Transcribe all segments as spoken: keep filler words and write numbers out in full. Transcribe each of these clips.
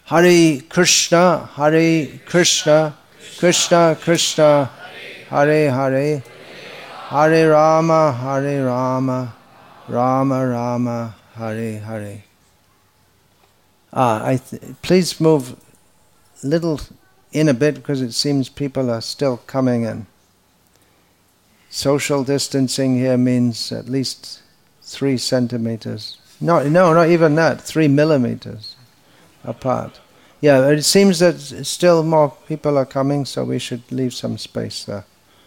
Hare Krishna, Hare Krishna, Krishna Krishna, Hare Hare, Hare Rama, Hare Rama, Rama Rama, Hare Hare. Ah, I th- please move a little in a bit because it seems people are still coming in. Social distancing here means at least three centimeters. No, no, not even that, three millimeters apart. Yeah, it seems that still more people are coming, so we should leave some space there.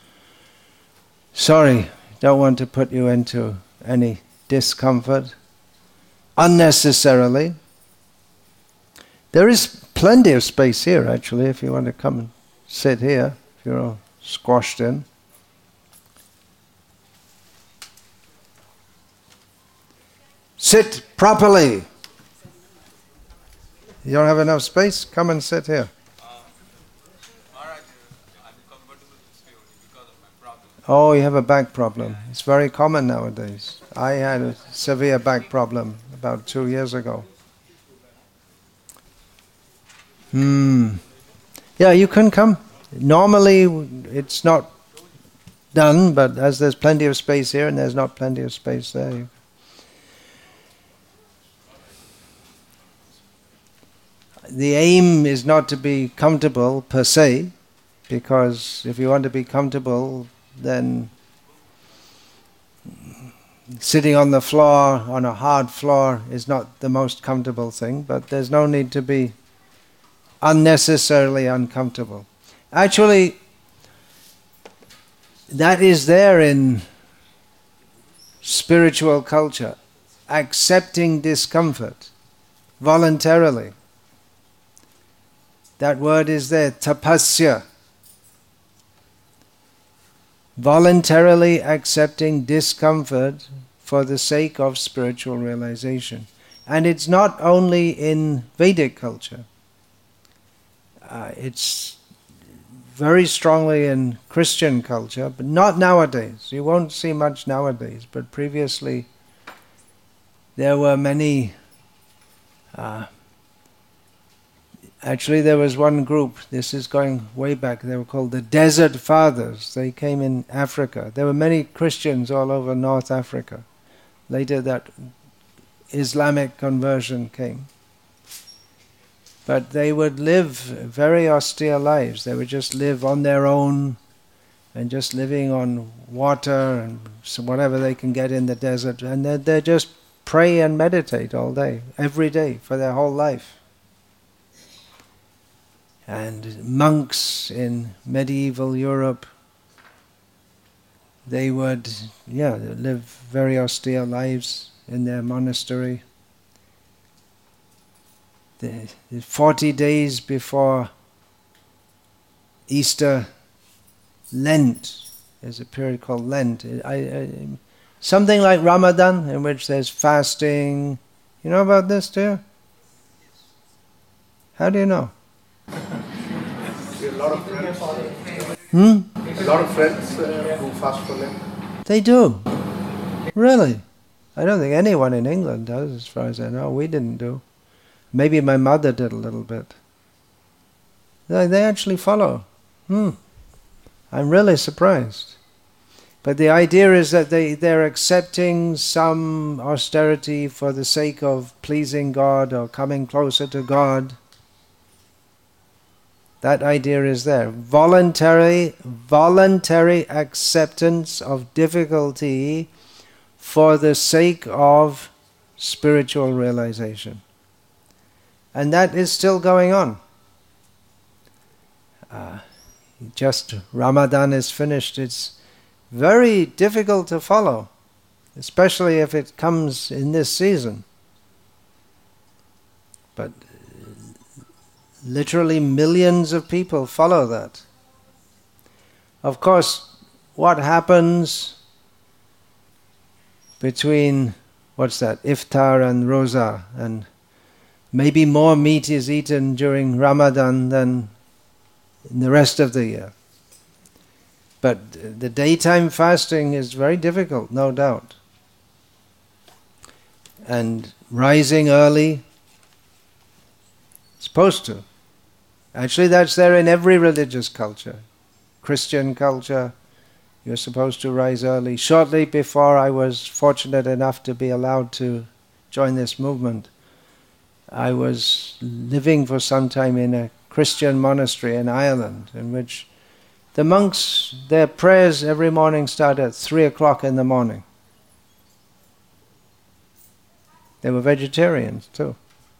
Sorry, don't want to put you into any discomfort unnecessarily. There is plenty of space here, actually, if you want to come and sit here, if you're all squashed in. Sit properly. You don't have enough space? Come and sit here. Oh, you have a back problem. It's very common nowadays. I had a severe back problem about two years ago. Hmm. Yeah, you can come. Normally it's not done, but as there's plenty of space here and there's not plenty of space there. You The aim is not to be comfortable per se, because if you want to be comfortable, then sitting on the floor, on a hard floor, is not the most comfortable thing, but there's no need to be unnecessarily uncomfortable. Actually, that is there in spiritual culture, accepting discomfort voluntarily. That word is there, tapasya. Voluntarily accepting discomfort for the sake of spiritual realization. And it's not only in Vedic culture. Uh, it's very strongly in Christian culture, but not nowadays. You won't see much nowadays, but previously there were many... Uh, Actually, there was one group, this is going way back, they were called the Desert Fathers. They came in Africa. There were many Christians all over North Africa. Later that Islamic conversion came. But they would live very austere lives. They would just live on their own and just living on water and whatever they can get in the desert. And they they just pray and meditate all day, every day, for their whole life. And monks in medieval Europe, they would, yeah, live very austere lives in their monastery. The, the forty days before Easter, Lent, there's a period called Lent. I, I, something like Ramadan, in which there's fasting. You know about this, do you? How do you know? A lot of friends. Hmm? A lot of friends uh, who fast for Lent. They do. Really? I don't think anyone in England does, as far as I know. We didn't do. Maybe my mother did a little bit. They, they actually follow. Hmm. I'm really surprised. But the idea is that they, they're accepting some austerity for the sake of pleasing God or coming closer to God. That idea is there. Voluntary, voluntary acceptance of difficulty for the sake of spiritual realization. And that is still going on. Uh, just Ramadan is finished. It's very difficult to follow, especially if it comes in this season. But literally millions of people follow that. Of course, what happens between, what's that, iftar and roza, and maybe more meat is eaten during Ramadan than in the rest of the year. But the daytime fasting is very difficult, no doubt. And rising early, supposed to. Actually, that's there in every religious culture. Christian culture, you're supposed to rise early. Shortly before I was fortunate enough to be allowed to join this movement, I was living for some time in a Christian monastery in Ireland, in which the monks, their prayers every morning start at three o'clock in the morning. They were vegetarians too.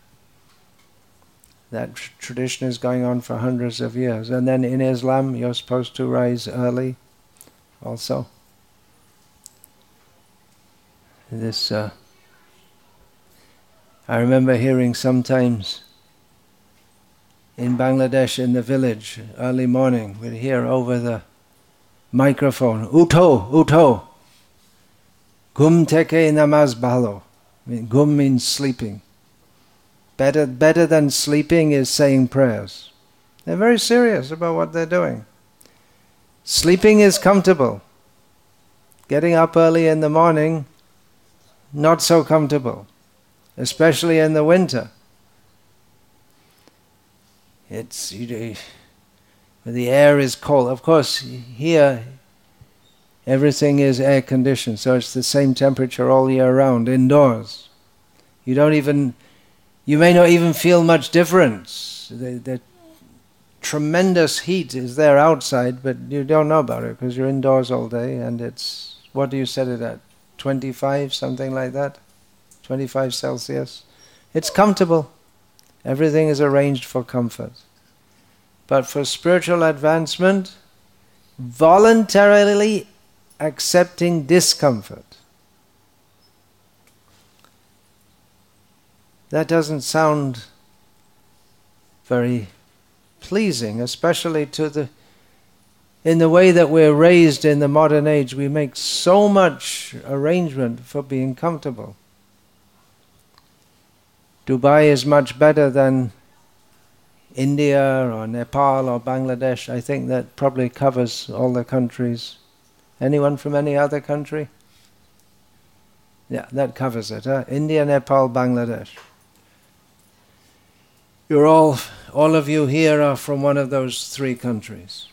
That tr- tradition is going on for hundreds of years. And then in Islam, you're supposed to rise early also. This, uh, I remember hearing sometimes in Bangladesh, in the village, early morning, we'd hear over the microphone, Utho, Utho, Gum teke namaz bhalo. I mean, Gum means sleeping. Better, better than sleeping is saying prayers. They're very serious about what they're doing. Sleeping is comfortable. Getting up early in the morning, not so comfortable, especially in the winter. It's, you know, the air is cold. Of course, here everything is air conditioned, so it's the same temperature all year round indoors. You don't even, you may not even feel much difference. The, the tremendous heat is there outside, but you don't know about it because you're indoors all day, and it's, what do you set it at? twenty-five, something like that? twenty-five Celsius. It's comfortable. Everything is arranged for comfort. But for spiritual advancement, voluntarily accepting discomfort. That doesn't sound very pleasing, especially to the, in the way that we're raised in the modern age. We make so much arrangement for being comfortable. Dubai is much better than India or Nepal or Bangladesh. I think that probably covers all the countries. Anyone from any other country? Yeah, that covers it. Huh? India, Nepal, Bangladesh. You're all, all of you here are from one of those three countries.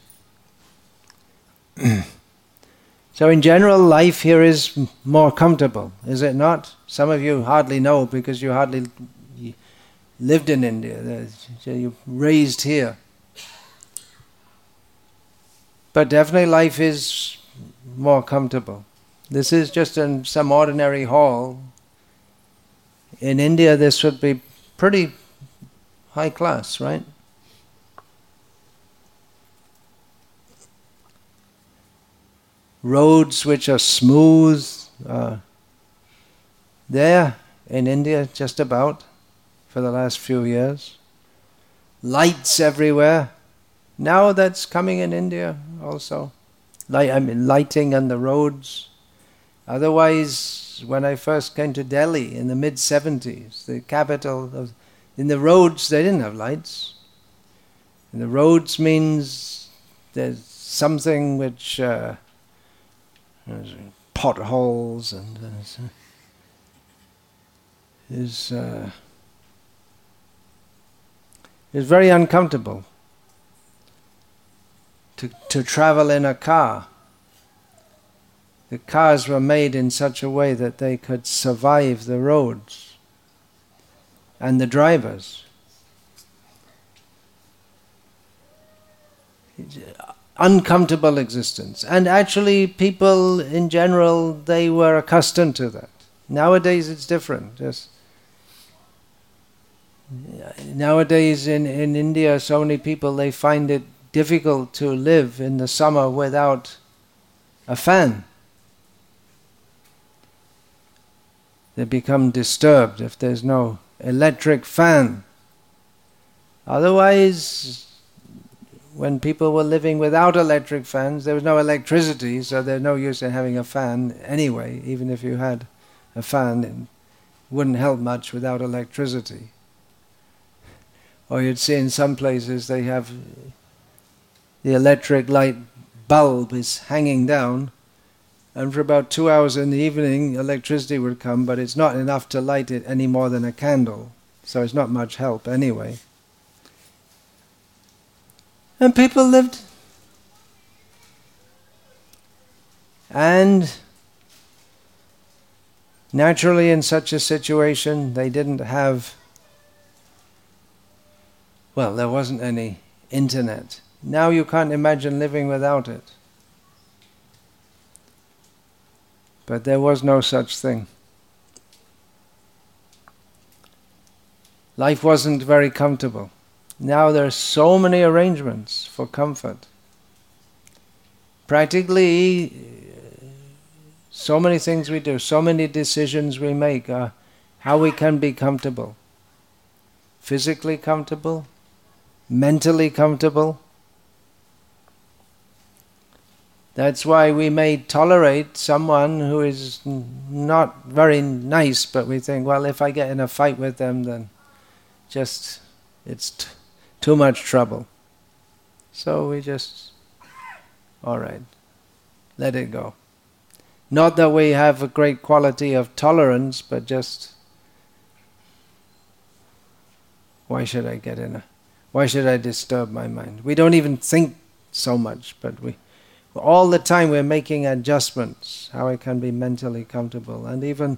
So in general, life here is more comfortable, is it not? Some of you hardly know because you hardly lived in India, you're raised here. But definitely life is more comfortable. This is just in some ordinary hall. In India this would be pretty high class, right? Roads which are smooth, uh, there in India just about. For the last few years. Lights everywhere. Now that's coming in India also. Light, I mean lighting on the roads. Otherwise, when I first came to Delhi in the mid seventies, the capital of, in the roads they didn't have lights. And the roads means there's something which uh, potholes and uh, is. Uh, It's very uncomfortable to, to travel in a car. The cars were made in such a way that they could survive the roads and the drivers. Uncomfortable existence. And actually people in general, they were accustomed to that. Nowadays it's different. Just Nowadays in, in India, so many people, they find it difficult to live in the summer without a fan. They become disturbed if there's no electric fan. Otherwise, when people were living without electric fans, there was no electricity, so there's no use in having a fan anyway. Even if you had a fan, it wouldn't help much without electricity. Or you'd see in some places they have the electric light bulb is hanging down, and for about two hours in the evening electricity would come, but it's not enough to light it any more than a candle, so it's not much help anyway. And people lived. And naturally in such a situation they didn't have, well, there wasn't any internet. Now you can't imagine living without it. But there was no such thing. Life wasn't very comfortable. Now there are so many arrangements for comfort. Practically, so many things we do, so many decisions we make are how we can be comfortable. Physically comfortable, mentally comfortable. That's why we may tolerate someone who is not very nice, but we think, well, if I get in a fight with them, then just, it's t- too much trouble. So we just, all right, let it go. Not that we have a great quality of tolerance, but just, why should I get in a, why should I disturb my mind? We don't even think so much, but we, all the time we're making adjustments, how I can be mentally comfortable. And even,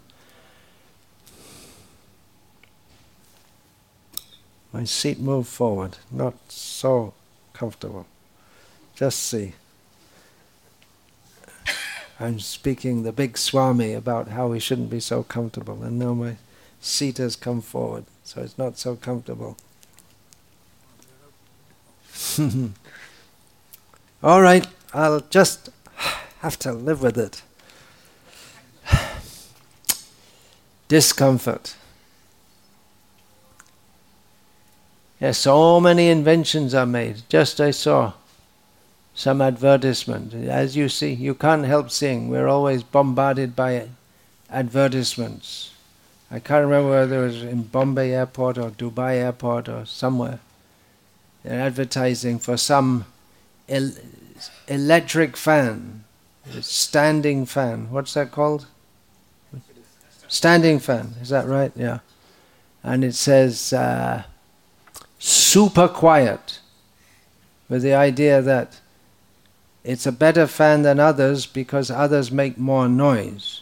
my seat moved forward, not so comfortable. Just see. I'm speaking the big Swami about how we shouldn't be so comfortable, and now my seat has come forward, so it's not so comfortable. All right, I'll just have to live with it. Discomfort. Yes, so many inventions are made. Just I saw some advertisement. As you see, you can't help seeing. We're always bombarded by advertisements. I can't remember whether it was in Bombay airport or Dubai airport or somewhere. They're advertising for some el- electric fan, standing fan. What's that called? Standing fan. Is that right? Yeah. And it says uh, super quiet, with the idea that it's a better fan than others because others make more noise.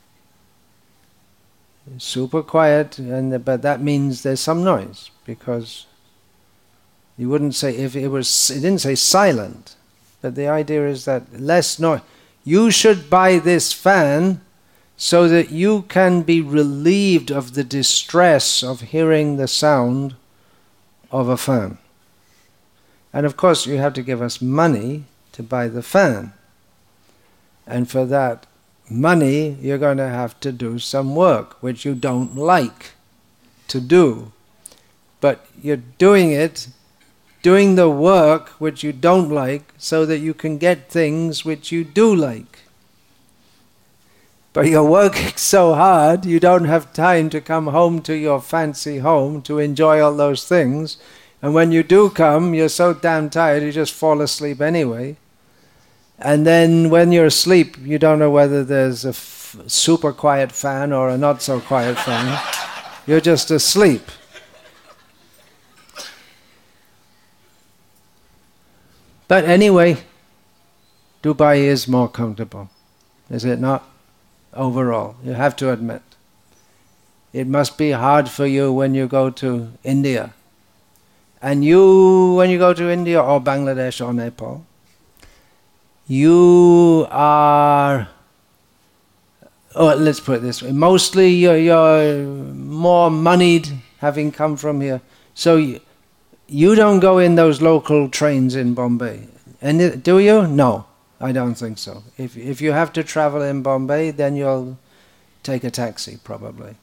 It's super quiet, and but that means there's some noise, because you wouldn't say, if it was, it didn't say silent, but the idea is that less noise. You should buy this fan so that you can be relieved of the distress of hearing the sound of a fan. And of course you have to give us money to buy the fan. And for that money you're going to have to do some work which you don't like to do. But you're doing it, doing the work which you don't like, so that you can get things which you do like. But you're working so hard, you don't have time to come home to your fancy home to enjoy all those things. And when you do come, you're so damn tired, you just fall asleep anyway. And then when you're asleep, you don't know whether there's a f- super quiet fan or a not so quiet fan. You're just asleep. But anyway, Dubai is more comfortable, is it not? Overall, you have to admit. It must be hard for you when you go to India. And you, when you go to India or Bangladesh or Nepal, you are, oh, let's put it this way, mostly you're, you're more moneyed, having come from here. So you, you don't go in those local trains in Bombay. And it, do you? No, I don't think so. If if you have to travel in Bombay, then you'll take a taxi probably.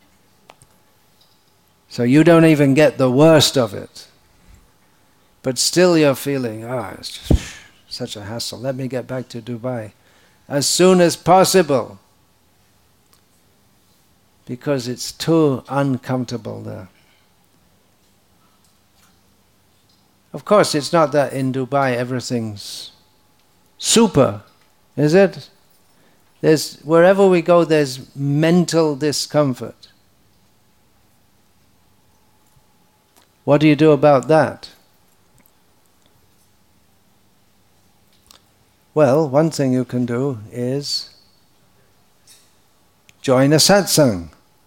So you don't even get the worst of it. But still you're feeling, ah, oh, it's just such a hassle. Let me get back to Dubai as soon as possible, because it's too uncomfortable there. Of course, it's not that in Dubai everything's super, is it? There's, wherever we go, there's mental discomfort. What do you do about that? Well, one thing you can do is join a satsang.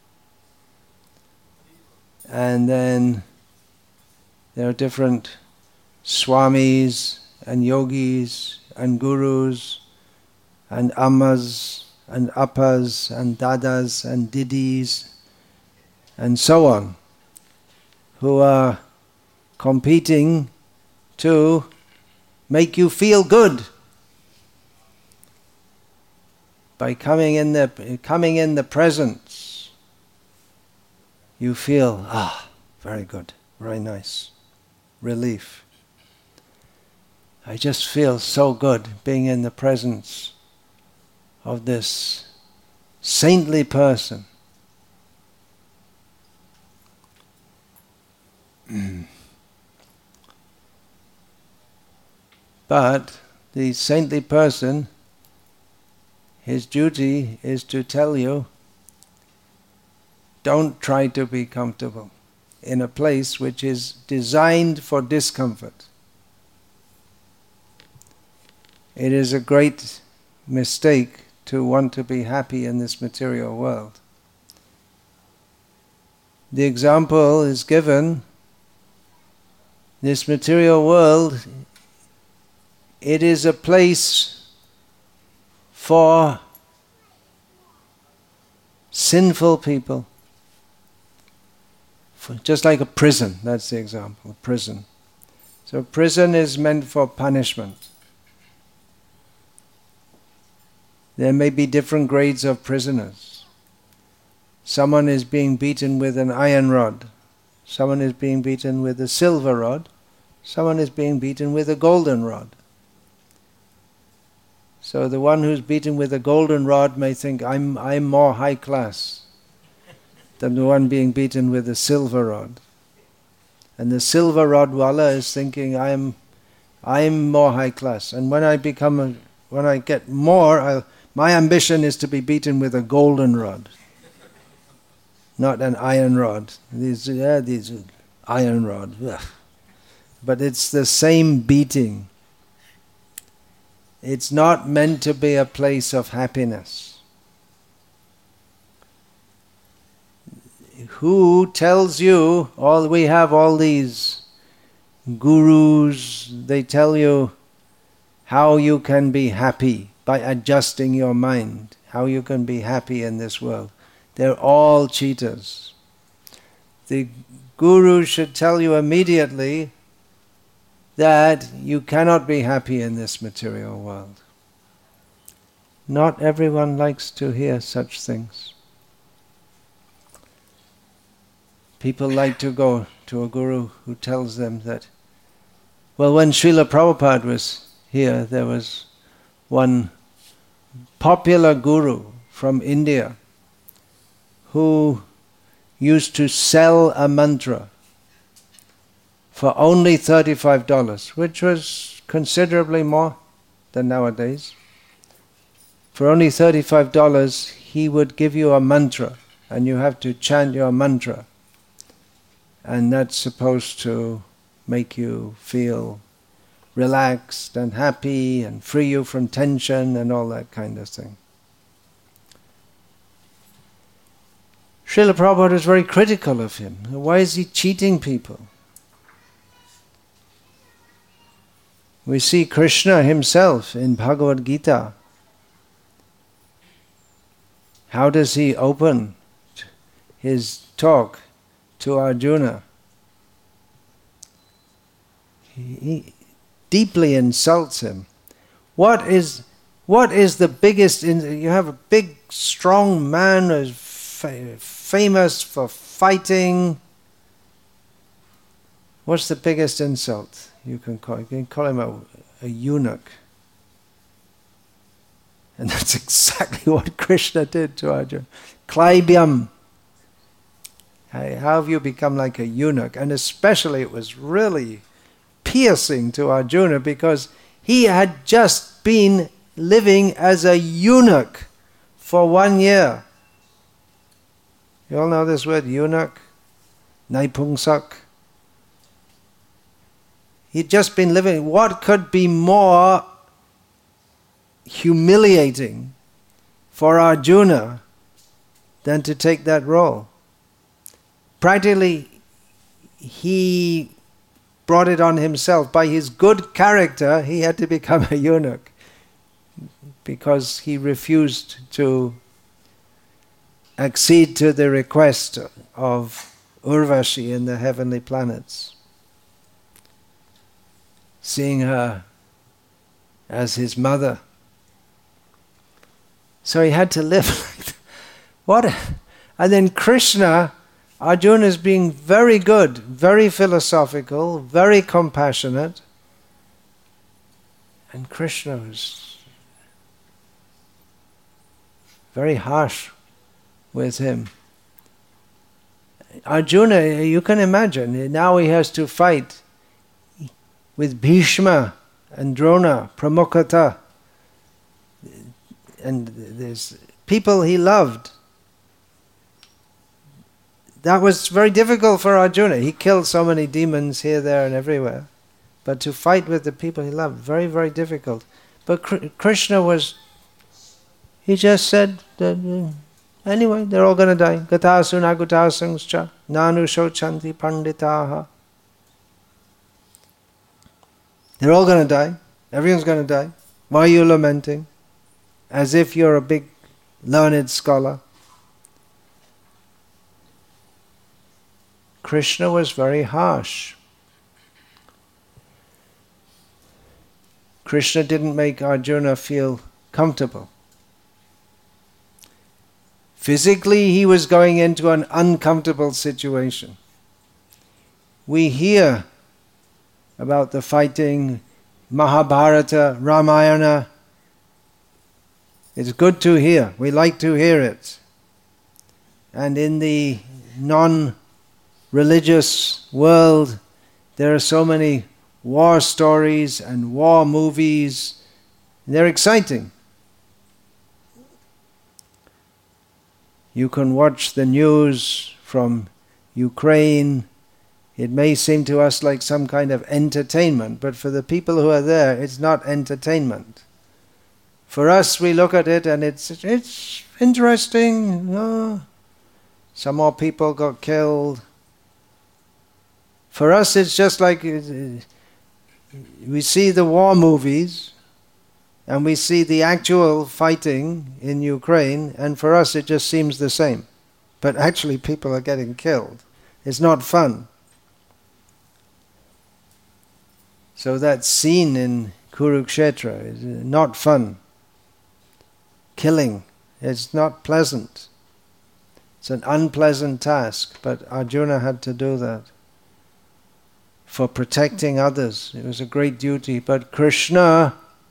And then there are different swamis and yogis and gurus and ammas and appas and dadas and didis and so on, who are competing to make you feel good by coming in the coming in the presence. You feel, ah, very good, very nice, relief. I just feel so good being in the presence of this saintly person. But the saintly person, his duty is to tell you, don't try to be comfortable in a place which is designed for discomfort. It is a great mistake to want to be happy in this material world. The example is given, this material world, it is a place for sinful people. For, just like a prison, that's the example, a prison. So prison is meant for punishment. There may be different grades of prisoners. Someone is being beaten with an iron rod. Someone is being beaten with a silver rod. Someone is being beaten with a golden rod. So the one who's beaten with a golden rod may think, I'm, I'm more high class than the one being beaten with a silver rod. And the silver rod wala is thinking, I'm, I'm more high class. And when I become, a, when I get more, I'll, my ambition is to be beaten with a golden rod, not an iron rod. These, yeah, these iron rod. Ugh. But it's the same beating. It's not meant to be a place of happiness. Who tells you, all we have all these gurus, they tell you how you can be happy by adjusting your mind, how you can be happy in this world. They're all cheaters. The guru should tell you immediately that you cannot be happy in this material world. Not everyone likes to hear such things. People like to go to a guru who tells them that, well, when Srila Prabhupada was here, there was one popular guru from India who used to sell a mantra for only thirty-five dollars, which was considerably more than nowadays. For only thirty-five dollars, he would give you a mantra, and you have to chant your mantra. And that's supposed to make you feel relaxed and happy and free you from tension and all that kind of thing. Srila Prabhupada was very critical of him. Why is he cheating people? We see Krishna himself in Bhagavad Gita. How does he open his talk to Arjuna? He, he deeply insults him. What is what is the biggest? In, you have a big, strong man who's fa- famous for fighting. What's the biggest insult you can call? You can call him a, a eunuch. And that's exactly what Krishna did to Arjuna. Klaibyam. How have you become like a eunuch? And especially it was really piercing to Arjuna because he had just been living as a eunuch for one year. You all know this word, eunuch? Naipungsak. He'd just been living. What could be more humiliating for Arjuna than to take that role. Practically, he brought it on himself. By his good character, he had to become a eunuch because he refused to accede to the request of Urvashi in the heavenly planets, seeing her as his mother. So he had to live like that. What? A, and then Krishna, Arjuna is being very good, very philosophical, very compassionate. And Krishna was very harsh with him. Arjuna, you can imagine, now he has to fight with Bhishma and Drona, Pramukhata, and there's people he loved. That was very difficult for Arjuna. He killed so many demons here, there and everywhere. But to fight with the people he loved, very, very difficult. But Krishna was, he just said that, uh, anyway, they're all going to die. Gatasu nagutasangscha nanu shochanti panditaha. They're all going to die. Everyone's going to die. Why are you lamenting? As if you're a big learned scholar. Krishna was very harsh. Krishna didn't make Arjuna feel comfortable. Physically, he was going into an uncomfortable situation. We hear about the fighting, Mahabharata, Ramayana. It's good to hear. We like to hear it. And in the non-religious world, there are so many war stories and war movies. They're exciting. You can watch the news from Ukraine. It may seem to us like some kind of entertainment, but for the people who are there, it's not entertainment. For us, we look at it and it's it's interesting. Oh, some more people got killed. For us, it's just like uh, we see the war movies and we see the actual fighting in Ukraine, and for us it just seems the same. But actually people are getting killed. It's not fun. So that scene in Kurukshetra is not fun. Killing, it's not pleasant. It's an unpleasant task, but Arjuna had to do that. For protecting others, it was a great duty. But Krishna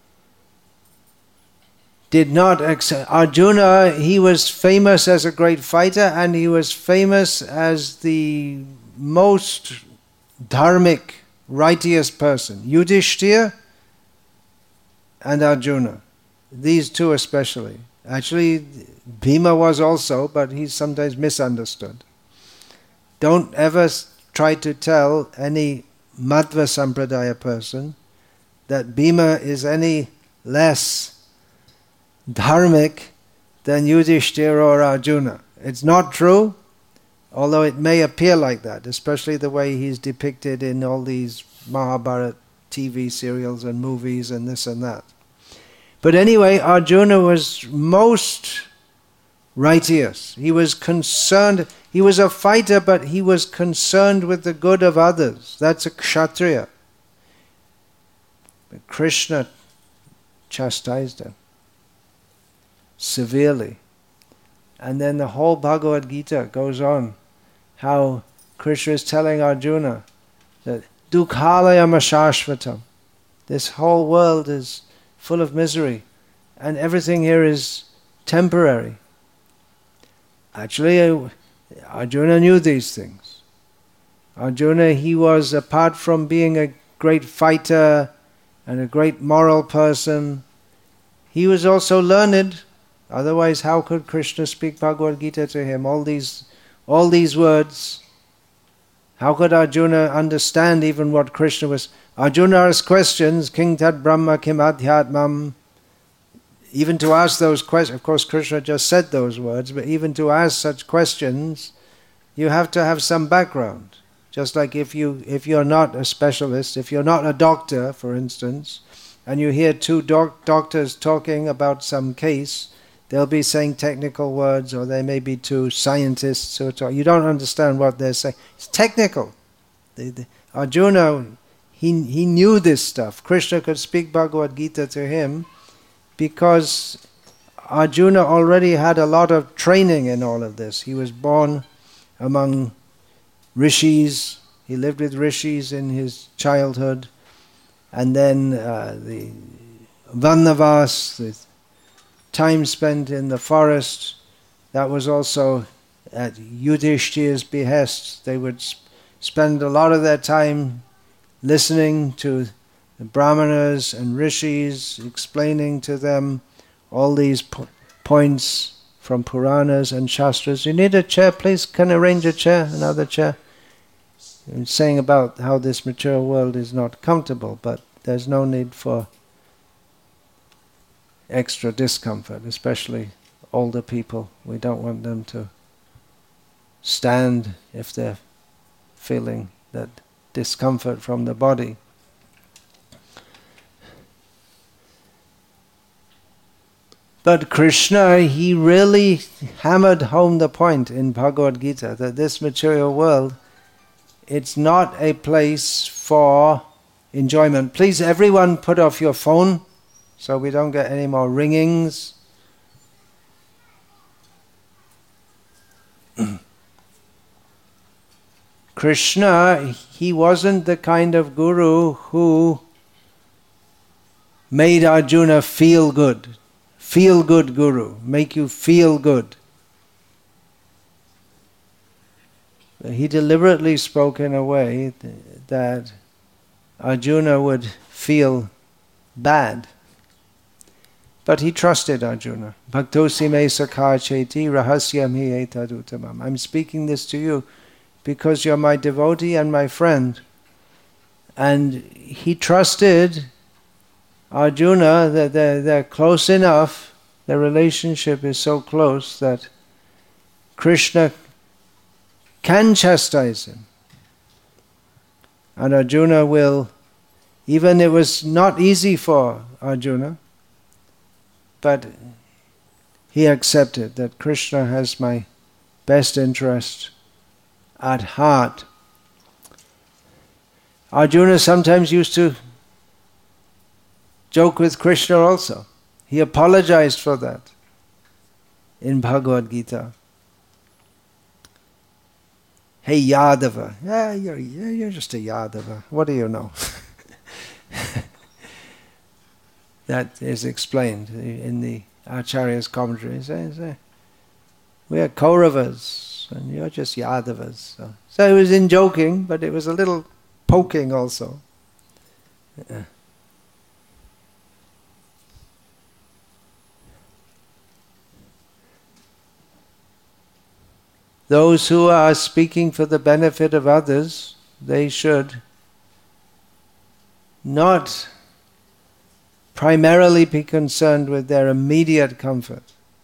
did not accept. Arjuna, he was famous as a great fighter, and he was famous as the most dharmic, righteous person. Yudhishthira and Arjuna. These two especially. Actually, Bhima was also, but he's sometimes misunderstood. Don't ever try to tell any Madhva Sampradaya person that Bhima is any less dharmic than Yudhishthira or Arjuna. It's not true, although it may appear like that, especially the way he's depicted in all these Mahabharata T V serials and movies and this and that. But anyway, Arjuna was most righteous. He was concerned, he was a fighter, but he was concerned with the good of others. That's a kshatriya. But Krishna chastised him severely. And then the whole Bhagavad Gita goes on, how Krishna is telling Arjuna that Dukhalayam ashashvatam. This whole world is full of misery, and everything here is temporary. Actually, Arjuna knew these things. Arjuna, he was, apart from being a great fighter and a great moral person, he was also learned. Otherwise, how could Krishna speak Bhagavad Gita to him? All these, all these words. How could Arjuna understand even what Krishna was? Arjuna asked questions, King Tad Brahma Kim Adhyatmam. even to ask those questions, of course Krishna just said those words, but even to ask such questions, you have to have some background. Just like if, you, if you're not a specialist, if you're not a doctor, for instance, and you hear two doc- doctors talking about some case, they'll be saying technical words, or they may be two scientists who are talking. You don't understand what they're saying. It's technical. The, the, Arjuna, he, he knew this stuff. Krishna could speak Bhagavad Gita to him because Arjuna already had a lot of training in all of this. He was born among rishis. He lived with rishis in his childhood. And then uh, the Vanavas, the time spent in the forest, that was also at Yudhishthira's behest. They would sp- spend a lot of their time listening to the brahmanas and rishis, explaining to them all these po- points from Puranas and Shastras. You need a chair, please? Can I arrange a chair, another chair? I'm saying about how this material world is not comfortable, but there's no need for extra discomfort, especially older people. We don't want them to stand if they're feeling that discomfort from the body. But Krishna, he really hammered home the point in Bhagavad Gita that this material world, it's not a place for enjoyment. Please, everyone, put off your phone so we don't get any more ringings. Krishna, he wasn't the kind of guru who made Arjuna feel good. Feel good guru, make you feel good. He deliberately spoke in a way that Arjuna would feel bad. But he trusted Arjuna. Bhaktosi me sakha cheti rahasyam hi etadutamam. I'm speaking this to you because you're my devotee and my friend. And he trusted Arjuna that they're, they're close enough, their relationship is so close that Krishna can chastise him. And Arjuna will, even it was not easy for Arjuna, but he accepted that Krishna has my best interest at heart. Arjuna sometimes used to joke with Krishna also. He apologized for that in Bhagavad Gita. Hey Yadava, yeah, you're, you're just a Yadava. What do you know? That is explained in the Acharya's commentary. He says, we are Kauravas and you're just Yadavas. So, so it was in joking, but it was a little poking also. Yeah. Those who are speaking for the benefit of others, they should not primarily be concerned with their immediate comfort,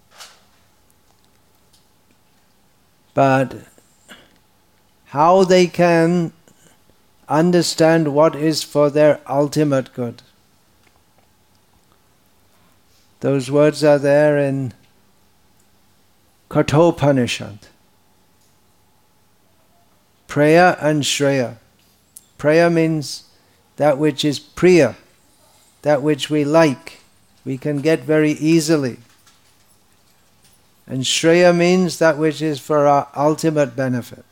but how they can understand what is for their ultimate good. Those words are there in Kathopanishad. Praya and Shreya. Praya means that which is priya, that which we like, we can get very easily. And Shreya means that which is for our ultimate benefit.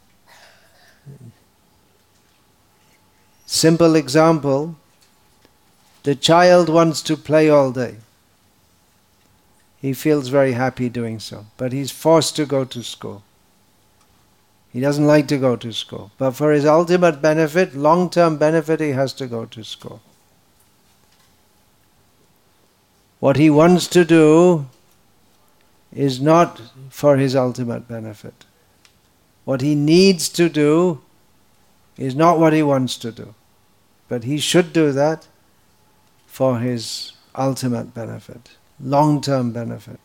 Simple example, the child wants to play all day. He feels very happy doing so, but he's forced to go to school. He doesn't like to go to school. But for his ultimate benefit, long-term benefit, he has to go to school. What he wants to do is not for his ultimate benefit. What he needs to do is not what he wants to do. But he should do that for his ultimate benefit. long-term benefit.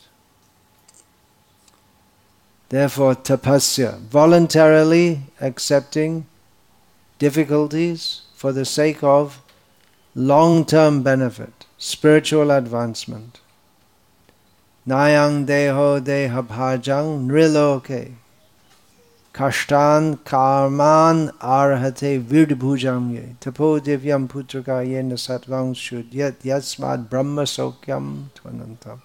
Therefore, tapasya, voluntarily accepting difficulties for the sake of long-term benefit, spiritual advancement. Nayang deho deha bhajang nriloke kashtan karman arhate virdbhujam ye tapo divyam putraka yena satvang shudyat yasmad brahma sokyam tvanantam.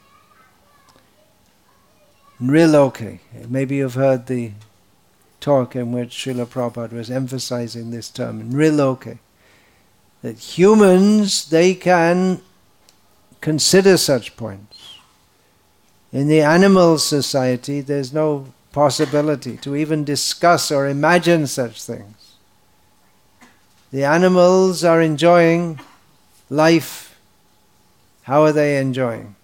Nriloke. Maybe you've heard the talk in which Srila Prabhupada was emphasizing this term, nriloke. That humans, they can consider such points. In the animal society, there's no possibility to even discuss or imagine such things. The animals are enjoying life. How are they enjoying?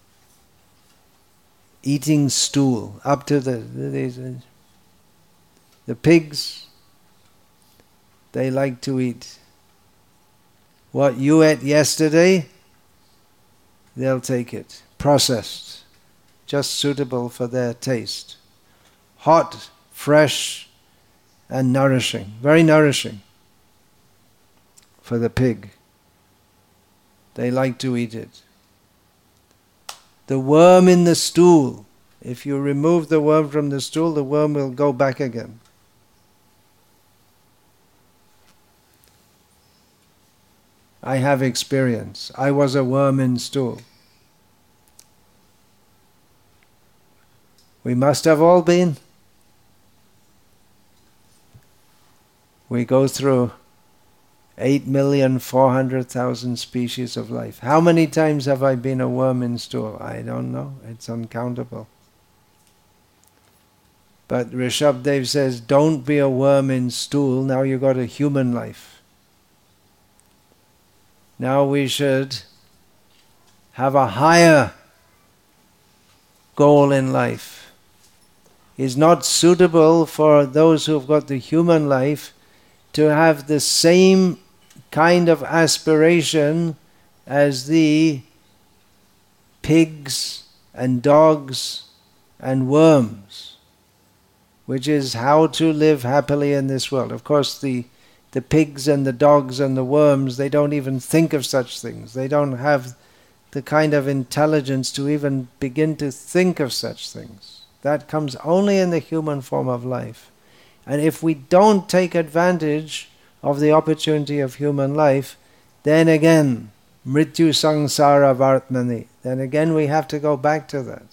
Eating stool. Up to the, the, the pigs, they like to eat what you ate yesterday, they'll take it. Processed. Just suitable for their taste. Hot, fresh, and nourishing. Very nourishing for the pig. They like to eat it. The worm in the stool. If you remove the worm from the stool, the worm will go back again. I have experience. I was a worm in stool. We must have all been. We go through eight million four hundred thousand species of life. How many times have I been a worm in stool? I don't know. It's uncountable. But Rishabdev says, don't be a worm in stool. Now you got a human life. Now we should have a higher goal in life. It's not suitable for those who've got the human life to have the same kind of aspiration as the pigs and dogs and worms, which is how to live happily in this world. Of course, the The pigs and the dogs and the worms, they don't even think of such things. They don't have the kind of intelligence to even begin to think of such things. That comes only in the human form of life. And if we don't take advantage of the opportunity of human life, then again, mrityu samsara vartmani, then again we have to go back to that.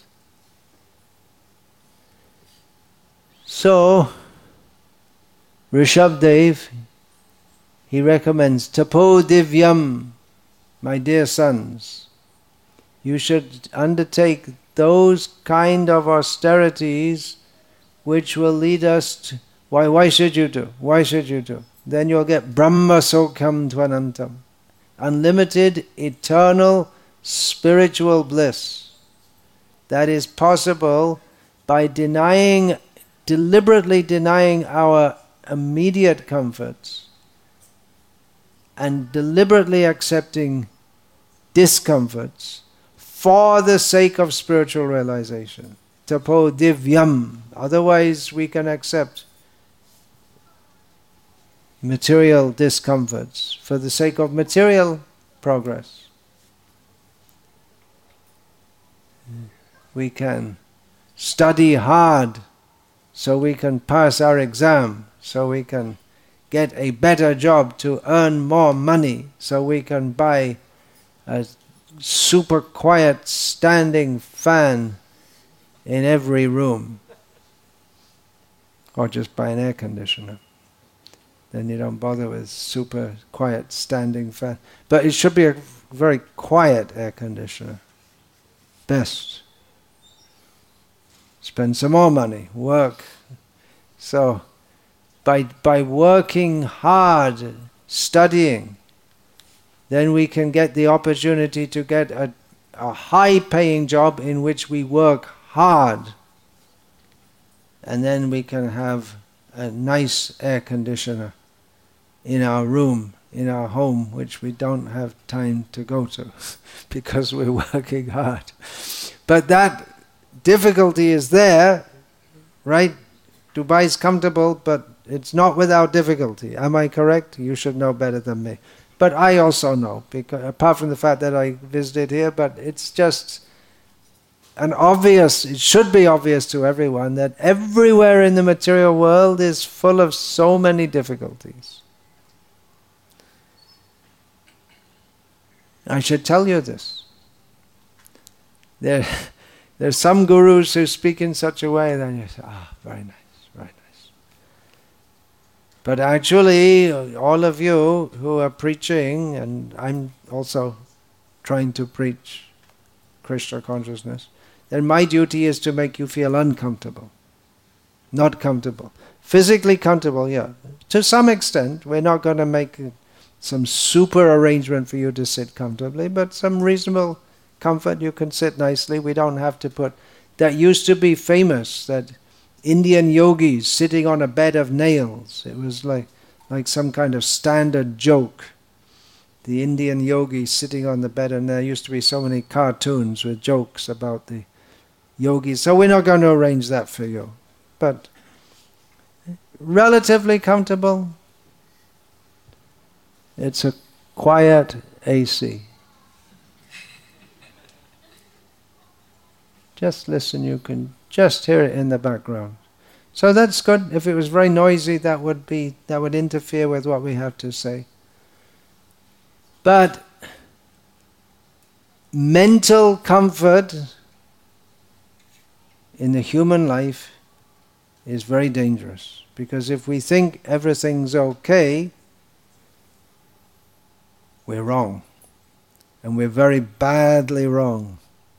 So, Rishabdev, he recommends, tapo divyam, my dear sons, you should undertake those kind of austerities which will lead us to, why, why should you do? Why should you do? Then you'll get Brahma Sokham Tvanantam, unlimited, eternal, spiritual bliss. That is possible by denying, deliberately denying our immediate comforts and deliberately accepting discomforts for the sake of spiritual realization. Tapo divyam. Otherwise we can accept material discomforts for the sake of material progress. We can study hard so we can pass our exam, so we can get a better job to earn more money, so we can buy a super quiet standing fan in every room. Or just buy an air conditioner. Then you don't bother with super quiet standing fan. But it should be a very quiet air conditioner. Best. Spend some more money, work. So, by, by working hard, studying, then we can get the opportunity to get a, a high-paying job in which we work hard. And then we can have a nice air conditioner in our room in our home which we don't have time to go to because we're working hard. But that difficulty is there, right? Dubai is comfortable, but it's not without difficulty. Am I correct? You should know better than me. But I also know, because apart from the fact that I visited here, but it's just an obvious, it should be obvious to everyone that everywhere in the material world is full of so many difficulties. I should tell you this. There, there's some gurus who speak in such a way that you say, ah, very nice, very nice. But actually, all of you who are preaching, and I'm also trying to preach Krishna consciousness, then my duty is to make you feel uncomfortable, not comfortable. Physically comfortable, yeah. To some extent, we're not going to make some super arrangement for you to sit comfortably, but some reasonable comfort. You can sit nicely. We don't have to put... That used to be famous, that Indian yogis sitting on a bed of nails. It was like, like some kind of standard joke. The Indian yogis sitting on the bed, and there used to be so many cartoons with jokes about the yogis. So we're not going to arrange that for you. But relatively comfortable. It's a quiet A C. Just listen, you can just hear it in the background. So that's good. If it was very noisy, that would be that would interfere with what we have to say. But mental comfort in the human life is very dangerous, because if we think everything's okay, we're wrong. And we're very badly wrong.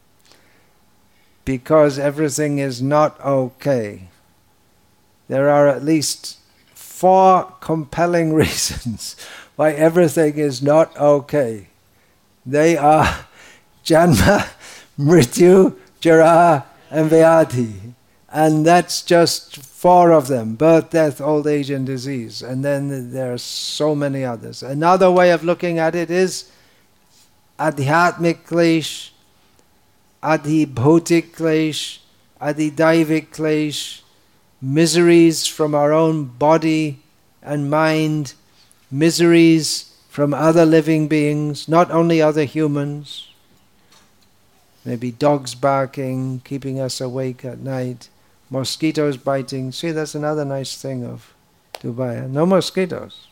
Because everything is not okay. There are at least four compelling reasons why everything is not okay. They are Janma, Mrityu, Jara, and Vyadhi. And that's just four of them: birth, death, old age, and disease. And then there are so many others. Another way of looking at it is adhyatmic klesh, adhibhotik klesh, adhidaivik klesh, miseries from our own body and mind, miseries from other living beings, not only other humans, maybe dogs barking, keeping us awake at night, mosquitoes biting. See, that's another nice thing of Dubai. No mosquitoes.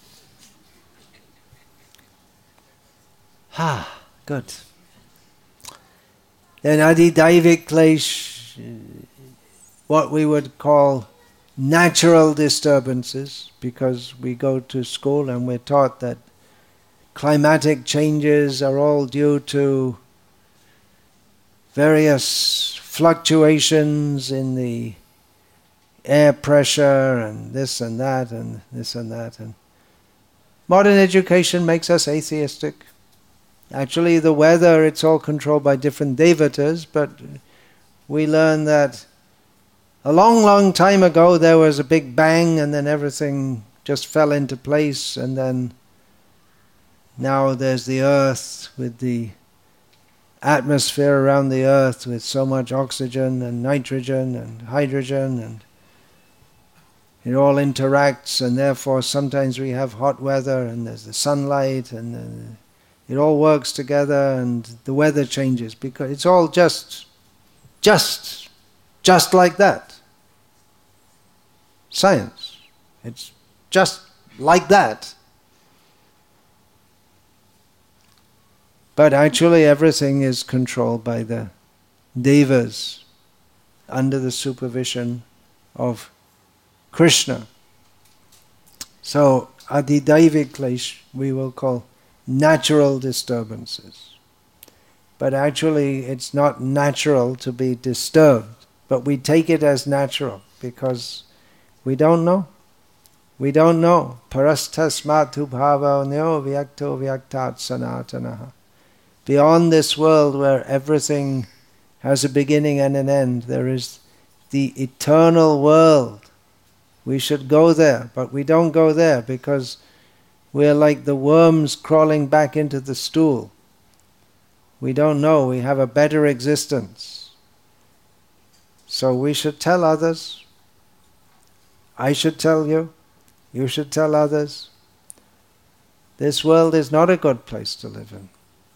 Ah, good. Then adhidaivik klesh, what we would call natural disturbances, because we go to school and we're taught that climatic changes are all due to various fluctuations in the air pressure and this and that and this and that. And modern education makes us atheistic. Actually, the weather, it's all controlled by different devatas, but we learn that a long, long time ago there was a big bang and then everything just fell into place, and then now there's the earth with the atmosphere around the earth with so much oxygen and nitrogen and hydrogen, and it all interacts, and therefore sometimes we have hot weather and there's the sunlight, and uh, it all works together and the weather changes, because it's all just, just, just like that. Science. It's just like that. But actually everything is controlled by the devas under the supervision of Krishna. So adhidaivik klesh we will call natural disturbances. But actually it's not natural to be disturbed, but we take it as natural because we don't know. We don't know. Parastasmatu bhava nyo vyakto vyaktat sanatanaha. Beyond this world where everything has a beginning and an end, there is the eternal world. We should go there, but we don't go there because We're like the worms crawling back into the stool. We don't know, we have a better existence. So we should tell others. I should tell you. You should tell others. This world is not a good place to live in.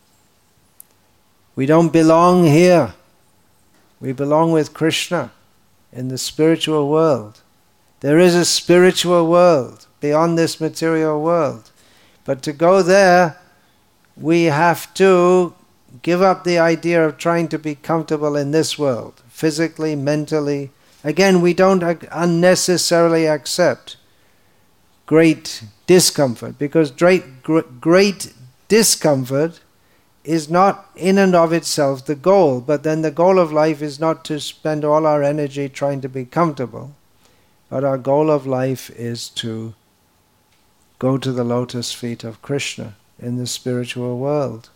We don't belong here. We belong with Krishna in the spiritual world. There is a spiritual world beyond this material world. But to go there, we have to give up the idea of trying to be comfortable in this world, physically, mentally. Again, we don't unnecessarily accept great discomfort, because great, great discomfort is not in and of itself the goal. But then the goal of life is not to spend all our energy trying to be comfortable, but our goal of life is to go to the lotus feet of Krishna in the spiritual world.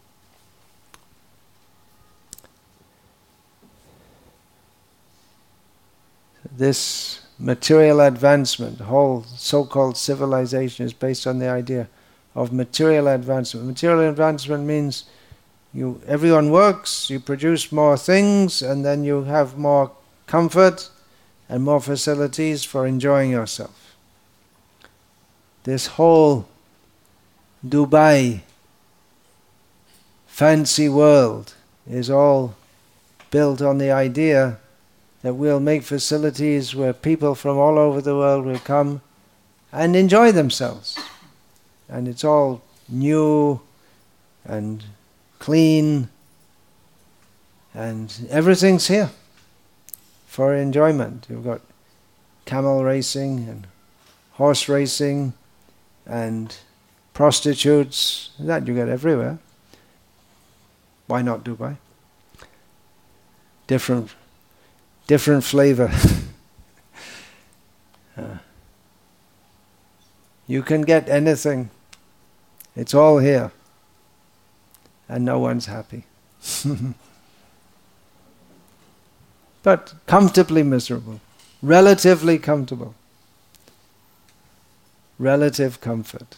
This material advancement, the whole so-called civilization, is based on the idea of material advancement. Material advancement means you, everyone works, you produce more things, and then you have more comfort and more facilities for enjoying yourself. This whole Dubai fancy world is all built on the idea that we'll make facilities where people from all over the world will come and enjoy themselves. And it's all new and clean, and everything's here for enjoyment. You've got camel racing and horse racing and prostitutes. That you get everywhere. Why not Dubai? Different Different flavor. uh, you can get anything. It's all here. And no one's happy. But comfortably miserable. Relatively comfortable. Relative comfort.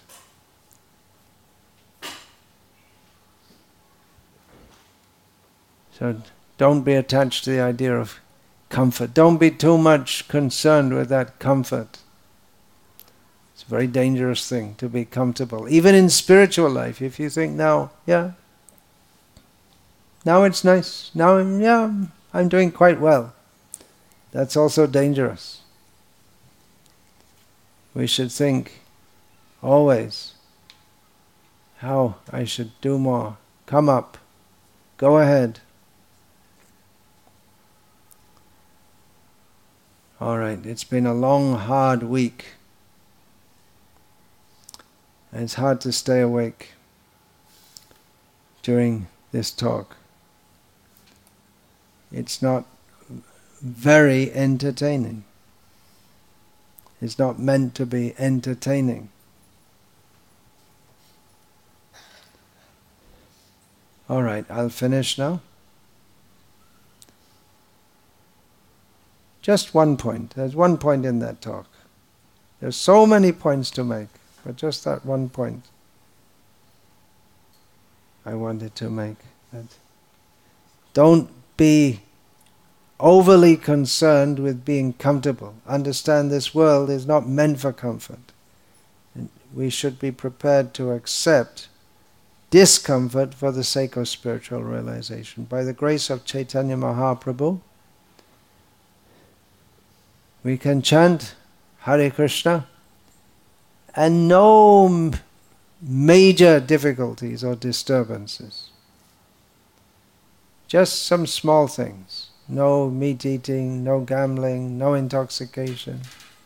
So don't be attached to the idea of comfort. Don't be too much concerned with that comfort. It's a very dangerous thing to be comfortable. Even in spiritual life, if you think now, yeah, now it's nice. Now, yeah, I'm doing quite well. That's also dangerous. We should think always how I should do more. Come up. Go ahead. All right, it's been a long, hard week. And it's hard to stay awake during this talk. It's not very entertaining. It's not meant to be entertaining. All right, I'll finish now. Just one point. There's one point in that talk. There's so many points to make, but just that one point I wanted to make. That don't be overly concerned with being comfortable. Understand this world is not meant for comfort. And we should be prepared to accept discomfort for the sake of spiritual realization. By the grace of Chaitanya Mahaprabhu, we can chant Hare Krishna and no major difficulties or disturbances. Just some small things. No meat eating, no gambling, no intoxication,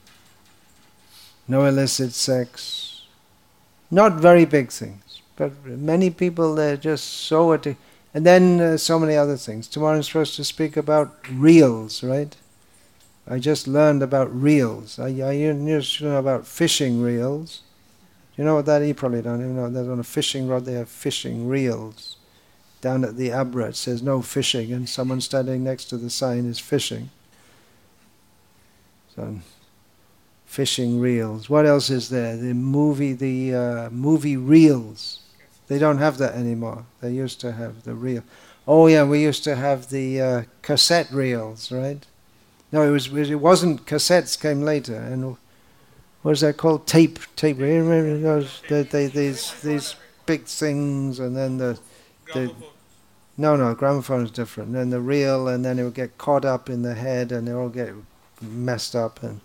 no illicit sex. Not very big things, but many people, they're just so addicted. And then uh, so many other things. Tomorrow I'm supposed to speak about reels, right? I just learned about reels. I, I used to know about fishing reels. You know what that is? You probably don't even know. There's on a fishing rod they have fishing reels. Down at the Abra it says no fishing, and someone standing next to the sign is fishing. So fishing reels. What else is there? The movie, the uh, movie reels. They don't have that anymore. They used to have the reel. Oh yeah, we used to have the uh, cassette reels, right? No, it was it wasn't cassettes. Came later, and what was that called? Tape, tape. You remember those? They, they, these these big things, and then the the. No, no, gramophone is different. And then the reel, and then it would get caught up in the head, and it all get messed up. And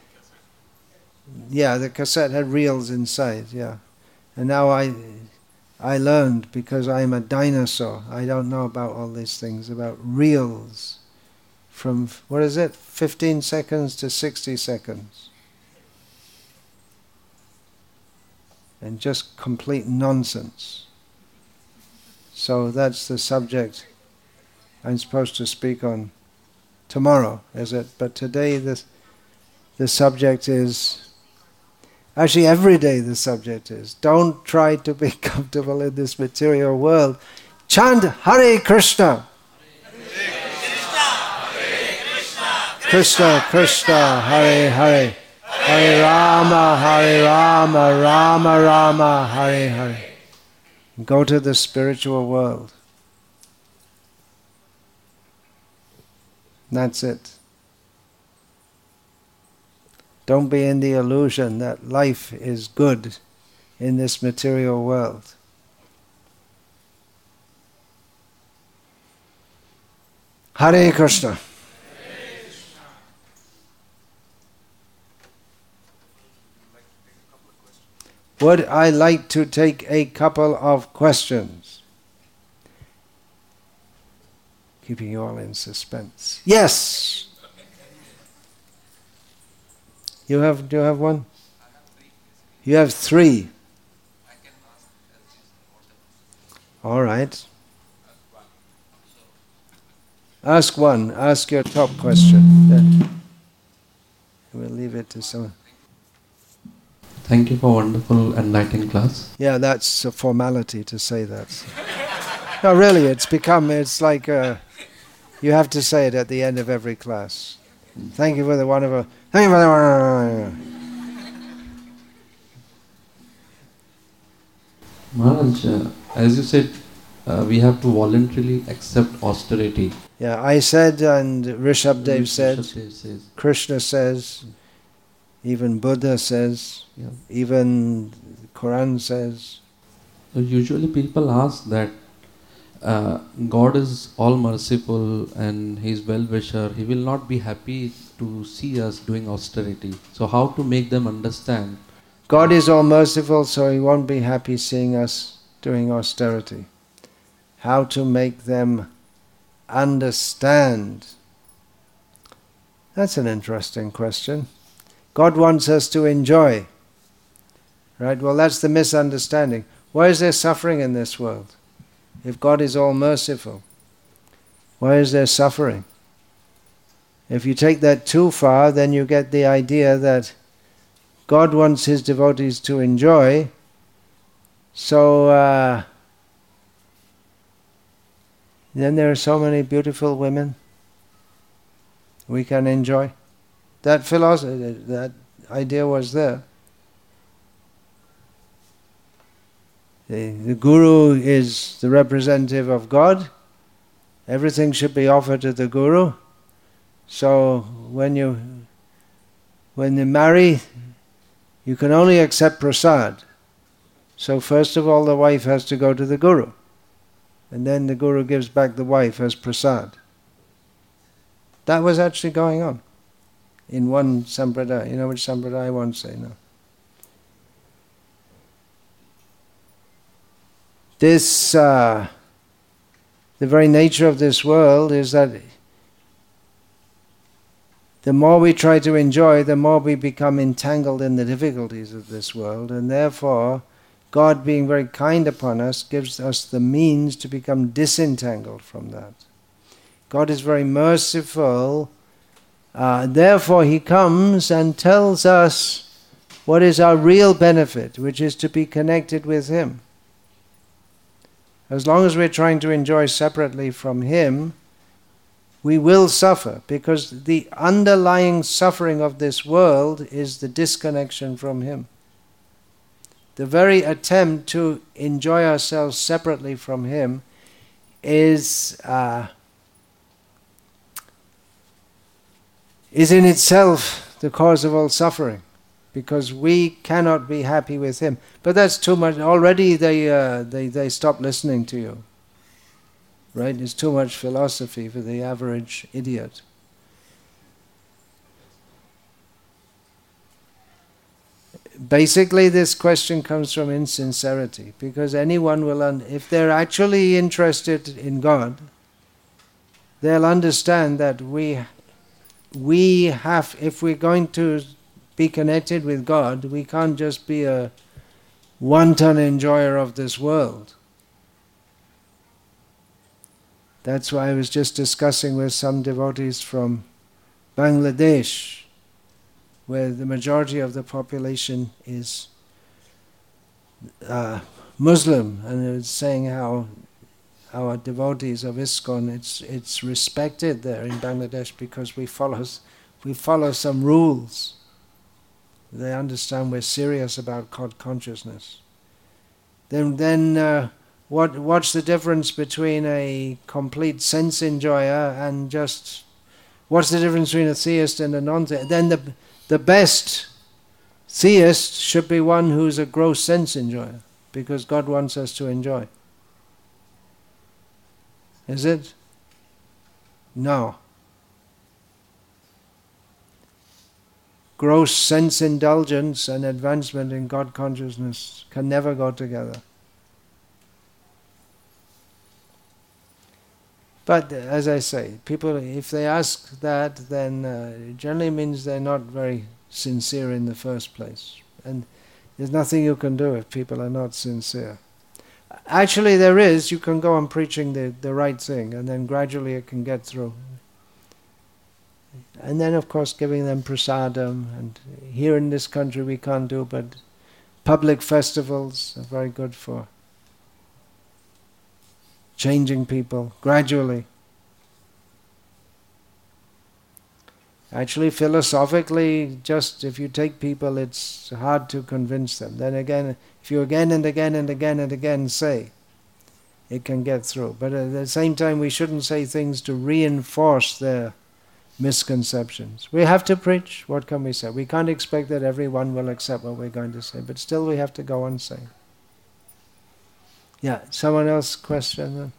yeah, the cassette had reels inside. Yeah, and now I, I learned because I'm a dinosaur. I don't know about all these things about reels, from what is it, fifteen seconds to sixty seconds, and just complete nonsense. So that's the subject I'm supposed to speak on tomorrow, is it? But today the, the subject is, actually every day the subject is, don't try to be comfortable in this material world. Chant Hare Krishna! Krishna Krishna, Hare Hare, Hare Rama, Hare Rama, Rama Rama, Hare Hare. Go to the spiritual world. That's it. Don't be in the illusion that life is good in this material world. Hare Krishna. Would I like to take a couple of questions? Keeping you all in suspense. Yes! You have, do you have one? You have three. All right. Ask one. Ask your top question. Then we'll leave it to someone. Thank you for wonderful enlightening class. Yeah, that's a formality to say that. No, really, it's become, it's like, uh, you have to say it at the end of every class. Thank you for the wonderful, thank you for the wonderful. Maharaj, uh, as you said, uh, we have to voluntarily accept austerity. Yeah, I said, and Rishabdev said, Rishabdev says. Krishna says, even Buddha says, Yeah. even Quran says. So usually people ask that uh, God is all merciful and He is well-wisher. He will not be happy to see us doing austerity. So how to make them understand? God is all merciful, so He won't be happy seeing us doing austerity. How to make them understand? That's an interesting question. God wants us to enjoy. Right? Well, that's the misunderstanding. Why is there suffering in this world? If God is all merciful, why is there suffering? If you take that too far, then you get the idea that God wants His devotees to enjoy, so uh, then there are so many beautiful women we can enjoy. That philosophy, that idea was there. The, the Guru is the representative of God. Everything should be offered to the Guru. So when you when you marry, you can only accept prasad. So first of all, the wife has to go to the Guru, and then the Guru gives back the wife as prasad. That was actually going on in one sampradaya. You know which sampradaya I won't say now. This, uh, the very nature of this world is that the more we try to enjoy, the more we become entangled in the difficulties of this world, and therefore God, being very kind upon us, gives us the means to become disentangled from that. God is very merciful, uh, therefore He comes and tells us what is our real benefit, which is to be connected with Him. As long as we're trying to enjoy separately from Him, we will suffer, because the underlying suffering of this world is the disconnection from Him. The very attempt to enjoy ourselves separately from Him is uh, is in itself the cause of all suffering, because we cannot be happy with Him. But that's too much. Already they uh, they they stop listening to you. Right? It's too much philosophy for the average idiot. Basically, this question comes from insincerity, because anyone will, un- if they're actually interested in God, they'll understand that we, we have, if we're going to be connected with God, we can't just be a wanton enjoyer of this world. That's why I was just discussing with some devotees from Bangladesh, where the majority of the population is uh, Muslim, and it was saying how our devotees of ISKCON, it's it's respected there in Bangladesh because we follow we follow some rules. They understand we're serious about God consciousness. Then then. Uh, What what's the difference between a complete sense enjoyer and just, what's the difference between a theist and a non-theist? Then the the best theist should be one who's a gross sense enjoyer, because God wants us to enjoy. Is it? No. Gross sense indulgence and advancement in God consciousness can never go together. But as I say, people, if they ask that, then uh, it generally means they're not very sincere in the first place. And there's nothing you can do if people are not sincere. Actually there is, you can go on preaching the, the right thing, and then gradually it can get through. And then of course giving them prasadam, and here in this country we can't do, but public festivals are very good for changing people gradually. Actually, philosophically, just if you take people, it's hard to convince them. Then again, if you again and again and again and again say, it can get through. But at the same time, we shouldn't say things to reinforce their misconceptions. We have to preach. What can we say? We can't expect that everyone will accept what we're going to say, but still we have to go on saying. Yeah, someone else question then?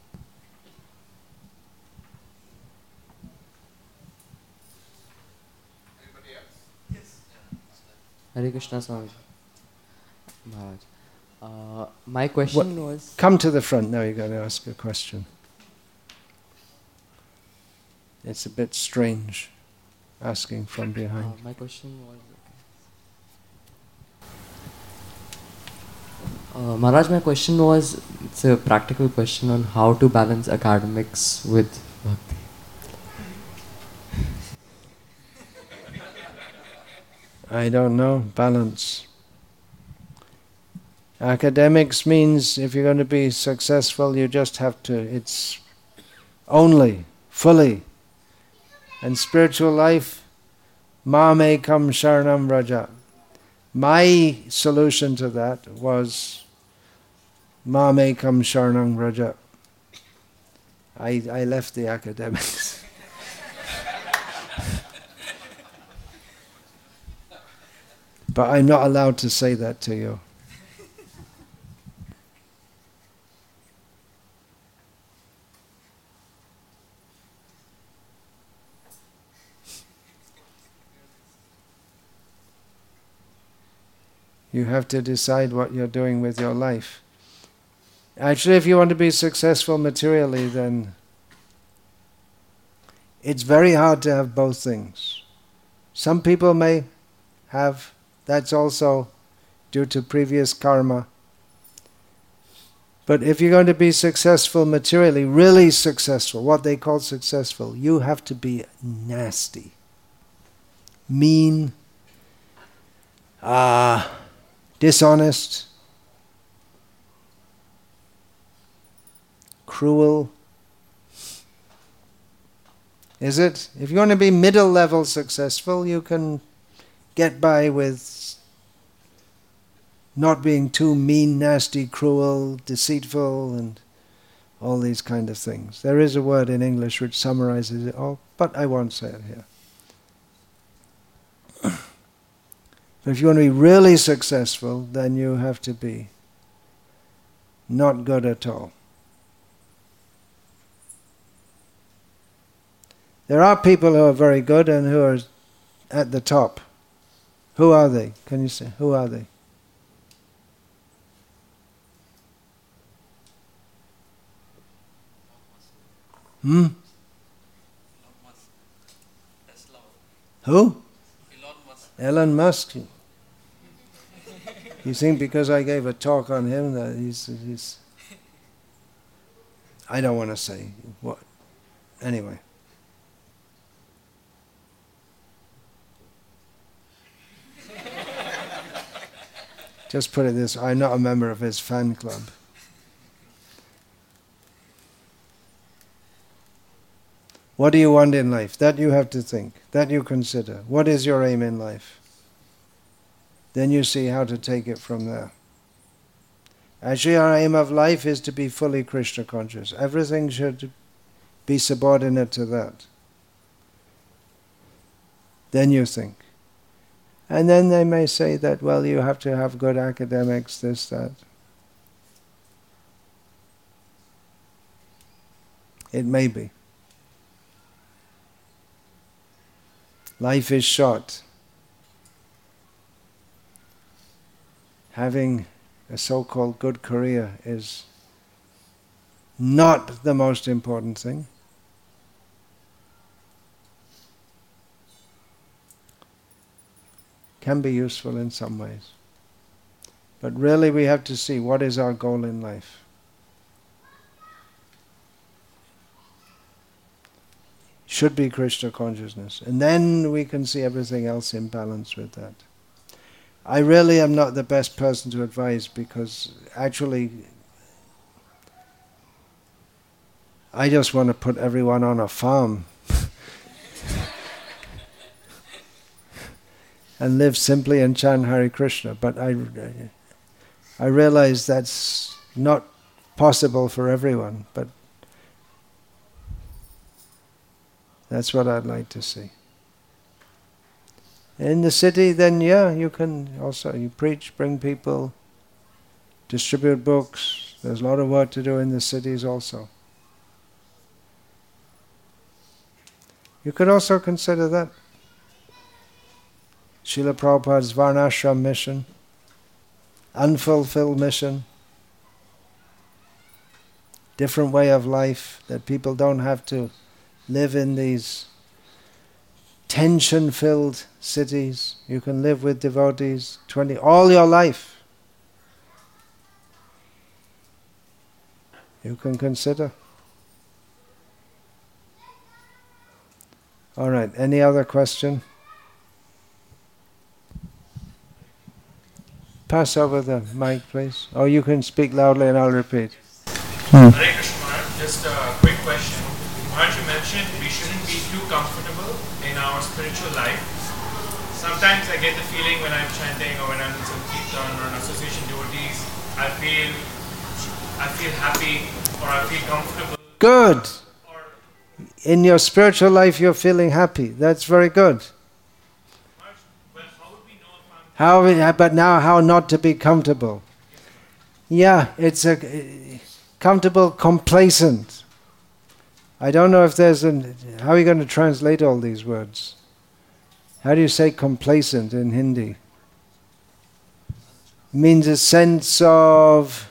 Anybody else? Yes. Hare Krishna Swami Maharaj. Uh, my question What? was... Come to the front now, you're going to ask a question. It's a bit strange, asking from behind. Uh, my question was... Uh, Maharaj, my question was, it's a practical question on how to balance academics with bhakti. I don't know, balance. Academics means if you're going to be successful, you just have to, it's only, fully. And spiritual life, Mam ekam sharanam vraja. My solution to that was Mam ekam sharanam vraja. I, I left the academics. But I'm not allowed to say that to you. You have to decide what you're doing with your life. Actually, if you want to be successful materially, then it's very hard to have both things. Some people may have, that's also due to previous karma. But if you're going to be successful materially, really successful, what they call successful, you have to be nasty, mean, ah, uh, dishonest, cruel, Is it? If you want to be middle level successful, you can get by with not being too mean, nasty, cruel, deceitful, and all these kind of things. There is a word in English which summarizes it all, but I won't say it here. But if you want to be really successful, then you have to be not good at all. There are people who are very good and who are at the top. Who are they? Can you say? Who are they? Hmm? Who? Elon Musk. You think because I gave a talk on him that he's, he's I don't want to say what. Anyway. Just put it this way, I'm not a member of his fan club. What do you want in life? That you have to think. That you consider. What is your aim in life? Then you see how to take it from there. Actually, our aim of life is to be fully Krishna conscious. Everything should be subordinate to that. Then you think. And then they may say that, well, you have to have good academics, this, that. It may be. Life is short. Having a so-called good career is not the most important thing. Can be useful in some ways. But really we have to see what is our goal in life. Should be Krishna consciousness. And then we can see everything else in balance with that. I really am not the best person to advise because actually I just want to put everyone on a farm and live simply and chant Hare Krishna. But I, I realize that's not possible for everyone, but that's what I'd like to see. In the city, then yeah, you can also, you preach, bring people, distribute books. There's a lot of work to do in the cities also. You could also consider that. Srila Prabhupada's Varnashram mission, unfulfilled mission, different way of life, that people don't have to live in these tension-filled cities. You can live with devotees twenty all your life. You can consider. All right, any other question? Pass over the mic, please. Or you can speak loudly and I'll repeat. Hmm. Hare Krishna Maharaj, just a quick question. Maharaj, you mentioned we shouldn't be too comfortable in our spiritual life. Sometimes I get the feeling when I'm chanting or when I'm in some kirtan or an association devotees, I feel, I feel happy or I feel comfortable. Good. In your spiritual life you're feeling happy. That's very good. Well, how would we know if I'm... How, but now how not to be comfortable? Yeah, it's a comfortable, complacent. I don't know if there's an... How are you going to translate all these words? How do you say complacent in Hindi? It means a sense of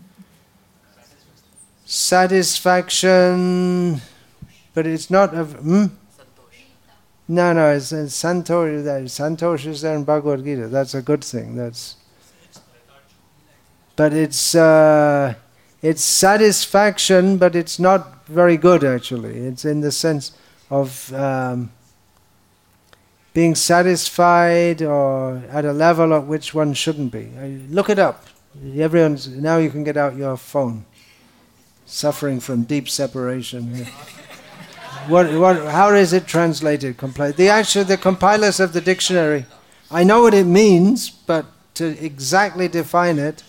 satisfaction, but it's not of... Hmm? No, no, it's, it's Santosh, Santosh is there in Bhagavad Gita. That's a good thing. That's, but it's uh, it's satisfaction, but it's not very good actually. It's in the sense of um, being satisfied or at a level at which one shouldn't be. Look it up. Everyone's now you can get out your phone. Suffering from deep separation here. What, what, how is it translated? Compli- the actual, the compilers of the dictionary, I know what it means, but to exactly define it.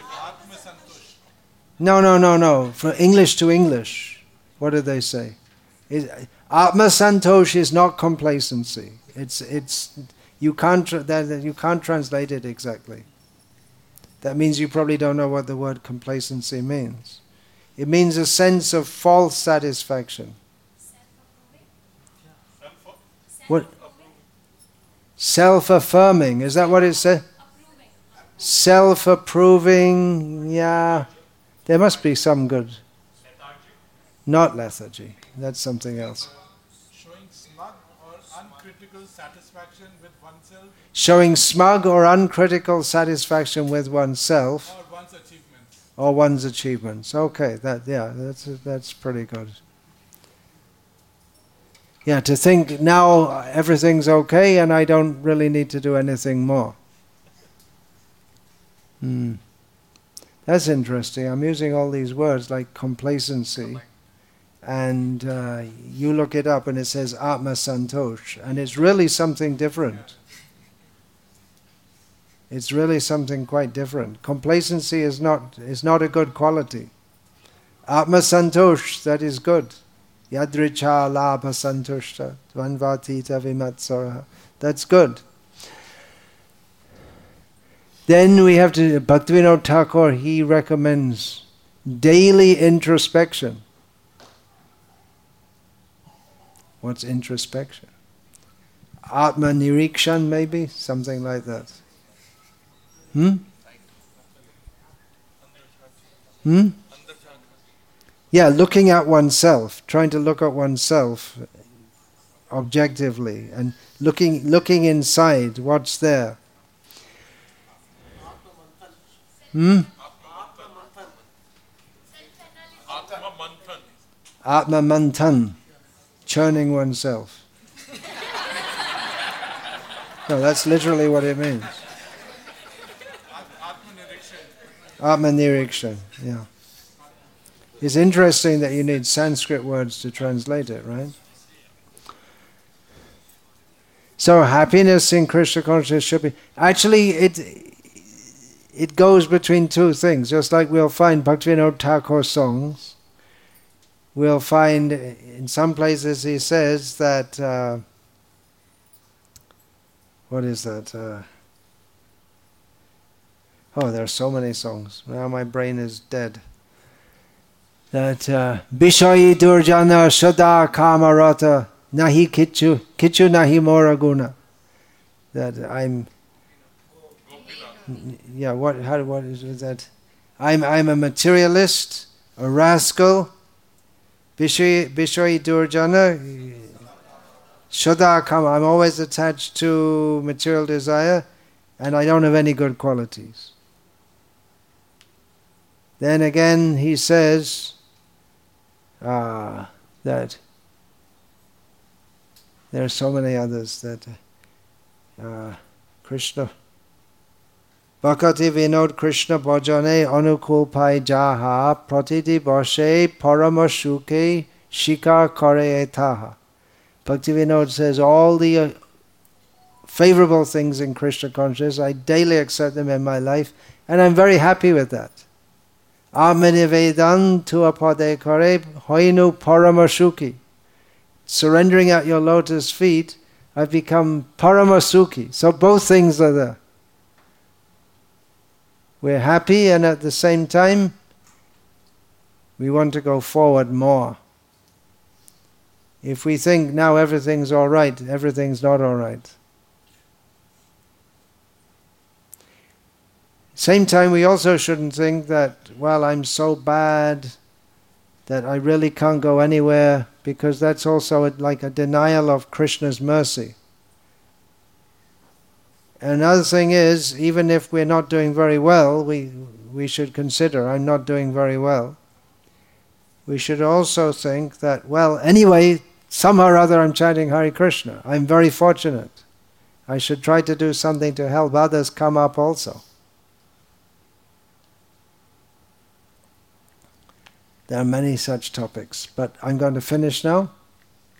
No, no, no, no. From English to English, what do they say? It, Atma Santosh is not complacency. It's, it's, you can't, tra- that, you can't translate it exactly. That means you probably don't know what the word complacency means. It means a sense of false satisfaction. What? Self-affirming, is that what it says? Self-approving, yeah. There must be some good. Not lethargy, that's something else. Showing smug or uncritical satisfaction with oneself. Showing smug or uncritical satisfaction with oneself. Or one's achievements. Or one's achievements. Okay, that yeah, that's that's pretty good. Yeah, to think now everything's okay and I don't really need to do anything more. Hmm. That's interesting. I'm using all these words like complacency, and uh, you look it up and it says Atma Santosh, and it's really something different. It's really something quite different. Complacency is not is not a good quality. Atma Santosh, that is good. Yadricha labha santushta dvanvatita vimatsara. That's good. Then we have to, Bhaktivinoda Thakur, he recommends daily introspection. What's introspection? Atma Nirikshan maybe? Something like that. Hmm? Hmm? Yeah, looking at oneself, trying to look at oneself objectively and looking looking inside, what's there. Hmm? Atma Manthan, churning oneself. No, that's literally what it means. Atma Nirikshan, yeah. It's interesting that you need Sanskrit words to translate it, right? So happiness in Krishna consciousness should be... Actually, it it goes between two things. Just like we'll find Bhaktivinoda Thakur songs, we'll find in some places he says that... Uh, what is that? Uh, oh, there are so many songs. Now my brain is dead. That Bishayi Durjana Shada Kamarata Nahi Kichu Kichu Nahi Moraguna. That I'm yeah, what how what is that? I'm I'm a materialist, a rascal. Bishayi Bishayi Durjana Shada Kama. I'm always attached to material desire and I don't have any good qualities. Then again he says Uh, that there are so many others that uh, Krishna Bhakati Vinod Krishna Bhajane Anukul Pai Jaha Pratiti Boshe Parama Shuke Shikar Kare Etaha. Bhakti Vinod says all the uh, favorable things in Krishna consciousness, I daily accept them in my life and I'm very happy with that. Amanivedan tuapade kare hoinu paramasuki. Surrendering at your lotus feet, I've become paramasuki. So both things are there. We're happy and at the same time, we want to go forward more. If we think now everything's all right, everything's not all right. Same time, we also shouldn't think that, well, I'm so bad that I really can't go anywhere, because that's also a, like a denial of Krishna's mercy. Another thing is, even if we're not doing very well, we, we should consider, I'm not doing very well. We should also think that, well, anyway, somehow or other I'm chanting Hare Krishna. I'm very fortunate. I should try to do something to help others come up also. There are many such topics, but I'm going to finish now.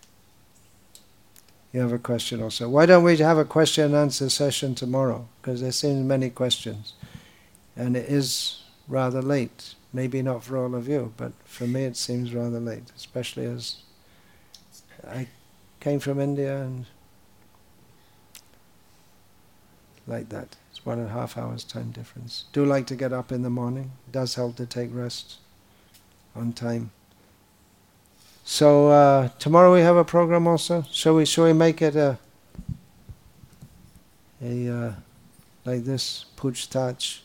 you have a question also. Why don't we have a question and answer session tomorrow? Because there seems many questions. And it is rather late. Maybe not for all of you, but for me it seems rather late, especially as I came from India and like that. It's one and a half hours time difference. Do like to get up in the morning. It does help to take rest on time. So uh, tomorrow we have a program also. Shall we? Shall we make it a a uh, like this puchhtach?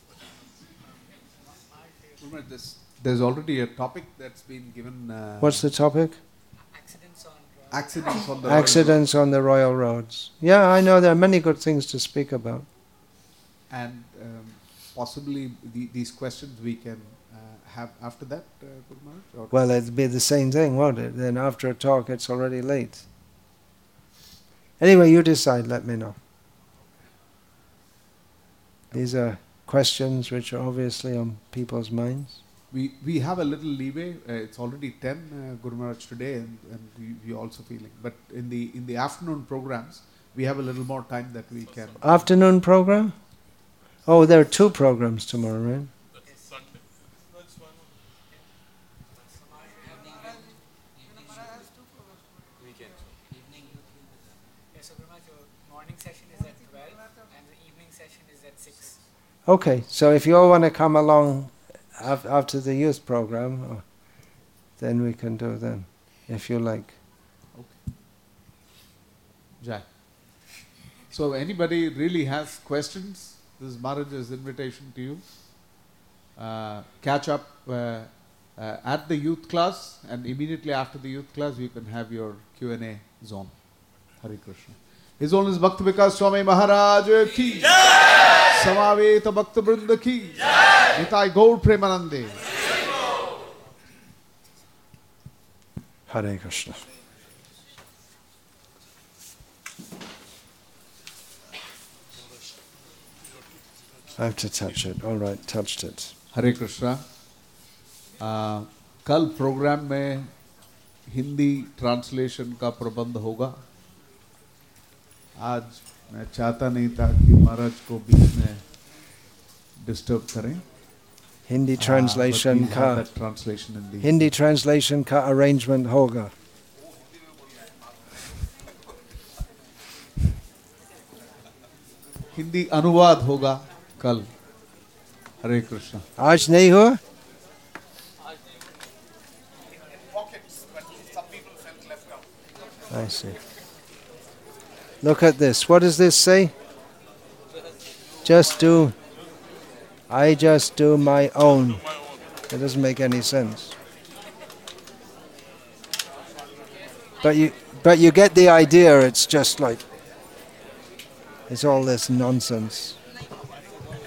This, there's already a topic that's been given. Uh, What's the topic? Accidents on accidents on the accidents on the royal roads. Yeah, I know there are many good things to speak about. And um, possibly the, these questions we can uh, have after that, uh, Guru Maharaj? Or Well, it'd be the same thing, won't it? Then after a talk, it's already late. Anyway, you decide. Let me know. These are questions which are obviously on people's minds. We we have a little leeway. Uh, it's already ten, uh, Guru Maharaj, today, and, and we we also feeling. But in the in the afternoon programs, we have a little more time that we can. Afternoon program? Oh, there are two programs tomorrow, right? Okay, so if you all want to come along af- after the youth program, uh, then we can do then, if you like. Okay. Jai. So anybody really has questions, this is Maharaj's invitation to you. Uh, catch up uh, uh, at the youth class, and immediately after the youth class you can have your Q and A zone. Hare Krishna. His Holiness Bhakti Vikas Swami Maharaj ki Samaveta Bhakta Vrinda ki Nitai Gaur Premanande. Hare Krishna. I have to touch it. All right, touched it. हरे कृष्णा. आ, कल programme में Hindi translation का प्रबंध होगा. आज मैं चाहता नहीं था कि महाराज को बीच में डिस्टर्ब करें. Hindi translation uh, ka translation in the Hindi translation ka arrangement hoga. Hindi अनुवाद होगा कल. हरे Krishna. Aaj nahi hua? I see. Look at this. What does this say? Just do. I just do my own. It doesn't make any sense. But you, but you get the idea. It's just like, it's all this nonsense.